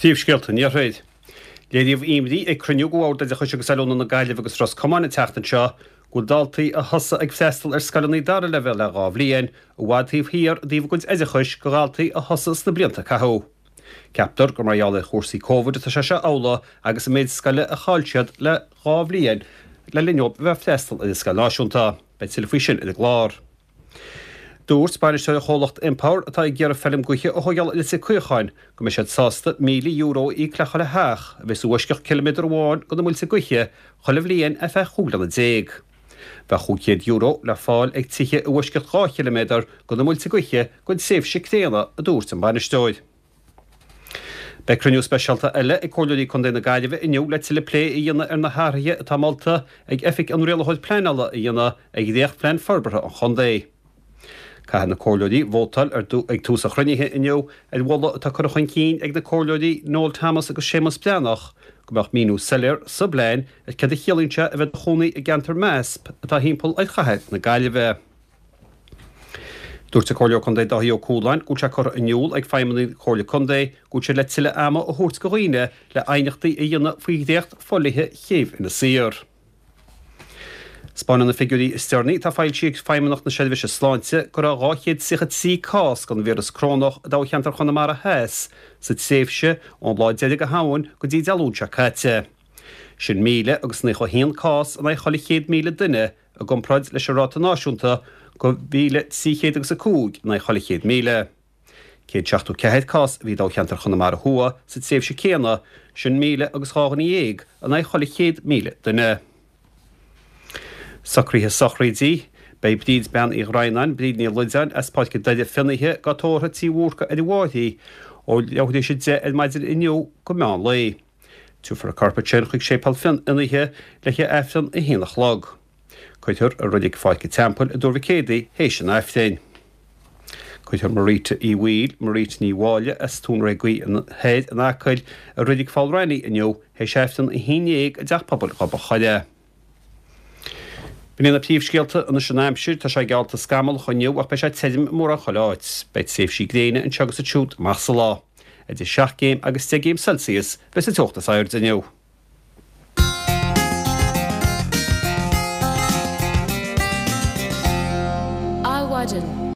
Tíobscéalta níor réid. Léiríomh imrí ag cruinniú go bhórda de chuise go salúna na gaiileh agus ras cumána teachtain seo go daltaí a thosa ag festal ar scalaní dara le bheith le gá bhliain ó bhádtaíomh hir díomh goid éidechuis go gáiltaí a thosas na blianta cathó. Ceaptar go marall chósaí COVID tá se ála agus méid scala a cháiltead le gá bhliain le linneob bheith festal i sca náisiúnta, beid silfaí sin i glár. Dúr Spanish a cholacht Empower atá ag ggéar film goiche a thogeal is cuiáin go me sé €60 milliún í clecha le heach, a bheits uisceach kilometr bháin go múil sa goiche cholah líon a bheith chúla déag. Bheith €100 le fáil ag tiche a uisceach 3 km go múil sa goiche goin séf si ctéana a dúr san Banistóid. Be cruniú specialta eile ag cólaí chun na gaiileh inniu le til lé i dhéana ar na háirithe atá Malta ag efic an réalaid pleanala i dhéana ag déoch plein farbartha an chundé. Ca na cólaí bhótal ar ag túsa chrunnithe inniu ag bhla atá chu chuin cín ag na cólaí Noel Thomas agus Seamus Bleanach go bheith míú selir sa bléin ag cad a chéalainte a bheith chonaí i gantar mesp atá hímpel ag chathead na gaiileh. Dúirt a cóla chundé daí ó cúlain go se chur inniuúil ag feimmaní cóla chundé go se le tiile ama ó thuirt go roiine le ainechtaí i dhéana faoidéocht folaithe chéamh ina sír. Spáinna na figurí istearnaí tá fáil siad feimmenach na seilbhise sláinte go a gáchéad sichad sí cás gan bhéras crónach a dá cheantar chuna mar a heas sa séifse ón bláid déide go háin go dtí dealúte caite. Sin míle agus na chohéan cás an chola 100 míle duine a gompraid leis ráta náisiúnta go bhíle síchéad agus a cúg na chola 100 míle. Céad 64 cás bhí dá cheantar chuna mar a thua sa séifse céanna sin míle agus cháganna dhéag a na chola 100 míle duine. Sacríthe sachraidí, bei bríd ben i Rhainan, bríd ní Luidan, espáid go deide finnithe go tóra tí bhúrca ar i bháithí ó leohdé sé de el maidir inniu go meán lei. Tú for a carpa tsenchuig sépal fin inithe leiche eftan i hínach lag. Coitur a rudig fáice tempel a dúrfa cédaí hééis sin eftain. Coitur marríte i bhíl, marríte ní bháile as tún régaí an héad an acail a rudig fáil rainní inniu hééis eftan i hínéag a deach pobl go chaile. Bína tíobscéalta an sinnéimsir tá sé gealta scamal chuniuú ach be sé teim mór a choláid, beit séf sí gréine an tegus a tsút más lá. Idir 7 céim agus 10 céim Celsius bes a tuachta sair diniu.